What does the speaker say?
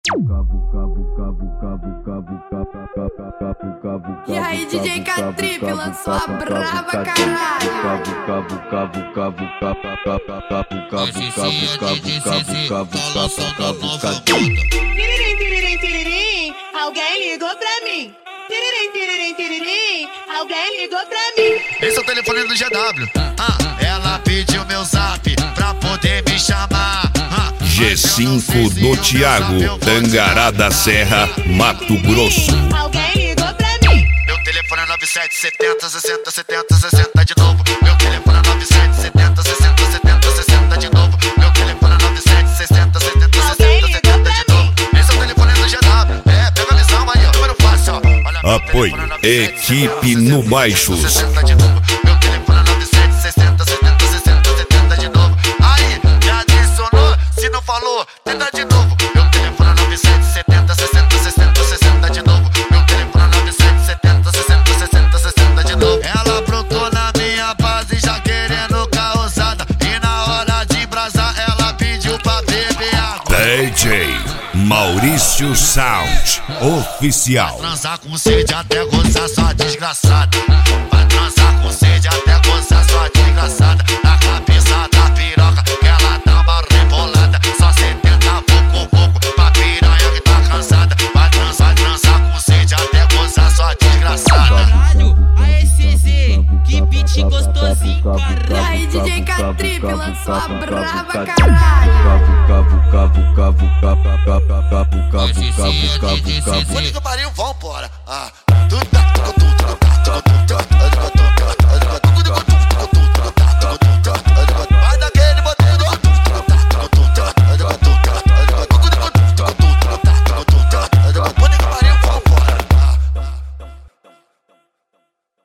E aí, DJ K-Trip lançou a brava, caralho. Tiririm, tiririm, tiririm, alguém ligou pra mim. Tiririm, tiririm, tiririm, alguém ligou pra mim. Esse é o telefone do GW. Ela pediu meu zap pra poder me chamar. G5 do Thiago, Tangará da Serra, Mato Grosso. Alguém ligou pra mim. Meu telefone é 9770 60 70 60 de novo. Meu telefone é 9770 60 70 60 de novo. Meu telefone é 9760 70 60 70 de novo. Esse é o telefone do GW. Pega a visão aí, ó. Número fácil, ó. Apoio, equipe no Baixos. 60 de novo. Meu telefone é 9760 70 60 70 de novo. Aí, já adicionou? Se não falou, tenta de novo. Meu telefone é 9770 60 60 60 de novo. Meu telefone é 9770 60 60 60 de novo. Ela brotou na minha base já querendo causada. E na hora de brasar ela pediu pra beber água. DJ Maurício Sound Oficial. Vai transar com sede até gozar sua desgraçada. Vai transar com sede até gozar sua desgraçada. Na cabeça da piroca que ela dá uma rebolada. Só 70 pouco pra piranha que tá cansada. Vai transar com sede até gozar sua desgraçada. Caralho, a SCZ, que beat gostosinho, E caralho. aí, DJ K-Trip lançou a brava, caralho. Puta que pariu, vambora.